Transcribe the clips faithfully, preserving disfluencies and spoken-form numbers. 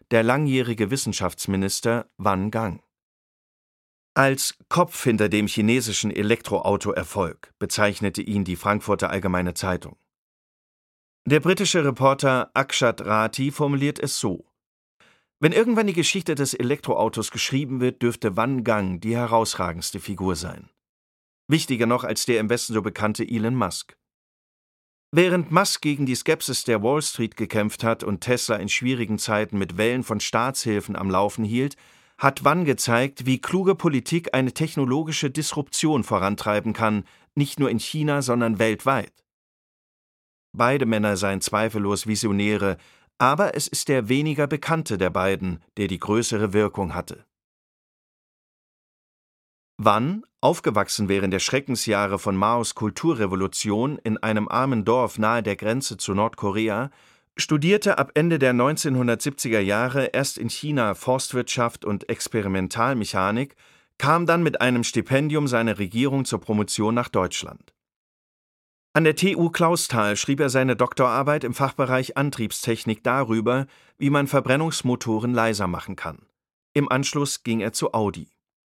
der langjährige Wissenschaftsminister Van Gang. Als Kopf hinter dem chinesischen Elektroauto-Erfolg bezeichnete ihn die Frankfurter Allgemeine Zeitung. Der britische Reporter Akshat Rathi formuliert es so: Wenn irgendwann die Geschichte des Elektroautos geschrieben wird, dürfte Van Gang die herausragendste Figur sein. Wichtiger noch als der im Westen so bekannte Elon Musk. Während Musk gegen die Skepsis der Wall Street gekämpft hat und Tesla in schwierigen Zeiten mit Wellen von Staatshilfen am Laufen hielt, hat Van gezeigt, wie kluge Politik eine technologische Disruption vorantreiben kann, nicht nur in China, sondern weltweit. Beide Männer seien zweifellos Visionäre, aber es ist der weniger bekannte der beiden, der die größere Wirkung hatte. Van, aufgewachsen während der Schreckensjahre von Maos Kulturrevolution in einem armen Dorf nahe der Grenze zu Nordkorea, studierte ab Ende der neunzehnhundertsiebziger Jahre erst in China Forstwirtschaft und Experimentalmechanik, kam dann mit einem Stipendium seiner Regierung zur Promotion nach Deutschland. An der T U Clausthal schrieb er seine Doktorarbeit im Fachbereich Antriebstechnik darüber, wie man Verbrennungsmotoren leiser machen kann. Im Anschluss ging er zu Audi.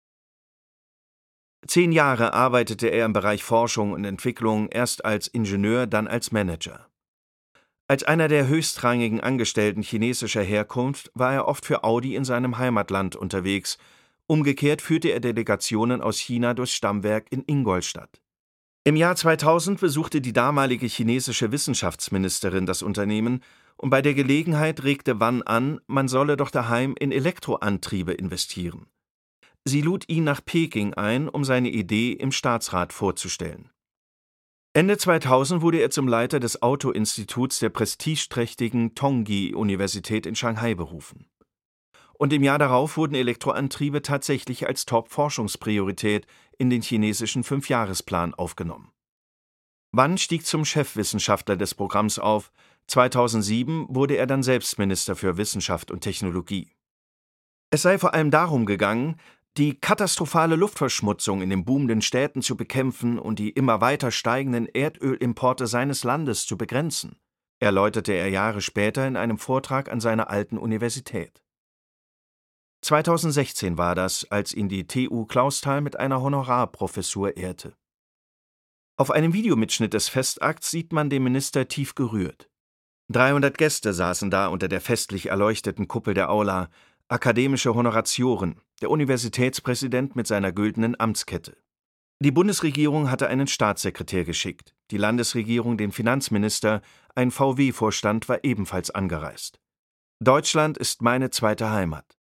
Zehn Jahre arbeitete er im Bereich Forschung und Entwicklung, erst als Ingenieur, dann als Manager. Als einer der höchstrangigen Angestellten chinesischer Herkunft war er oft für Audi in seinem Heimatland unterwegs. Umgekehrt führte er Delegationen aus China durchs Stammwerk in Ingolstadt. Im Jahr zweitausend besuchte die damalige chinesische Wissenschaftsministerin das Unternehmen und bei der Gelegenheit regte Van an, man solle doch daheim in Elektroantriebe investieren. Sie lud ihn nach Peking ein, um seine Idee im Staatsrat vorzustellen. Ende zweitausend wurde er zum Leiter des Auto-Instituts der prestigeträchtigen Tongji-Universität in Shanghai berufen. Und im Jahr darauf wurden Elektroantriebe tatsächlich als Top-Forschungspriorität in den chinesischen Fünfjahresplan aufgenommen. Van stieg zum Chefwissenschaftler des Programms auf. zweitausendsieben wurde er dann selbst Minister für Wissenschaft und Technologie. Es sei vor allem darum gegangen, die katastrophale Luftverschmutzung in den boomenden Städten zu bekämpfen und die immer weiter steigenden Erdölimporte seines Landes zu begrenzen, erläuterte er Jahre später in einem Vortrag an seiner alten Universität. zweitausendsechzehn war das, als ihn die T U Clausthal mit einer Honorarprofessur ehrte. Auf einem Videomitschnitt des Festakts sieht man den Minister tief gerührt. dreihundert Gäste saßen da unter der festlich erleuchteten Kuppel der Aula, akademische Honoratioren, der Universitätspräsident mit seiner güldenen Amtskette. Die Bundesregierung hatte einen Staatssekretär geschickt, die Landesregierung den Finanzminister, ein V W-Vorstand war ebenfalls angereist. Deutschland ist meine zweite Heimat.